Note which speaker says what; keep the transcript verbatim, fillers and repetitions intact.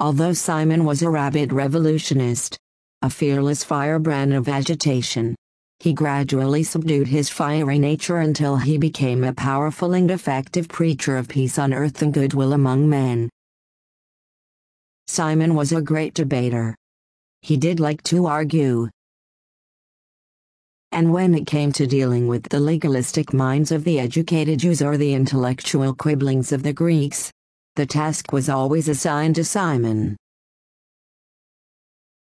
Speaker 1: Although Simon was a rabid revolutionist, a fearless firebrand of agitation, he gradually subdued his fiery nature until he became a powerful and effective preacher of peace on earth and goodwill among men. Simon was a great debater. He did like to argue. And when it came to dealing with the legalistic minds of the educated Jews or the intellectual quibblings of the Greeks, the task was always assigned to Simon.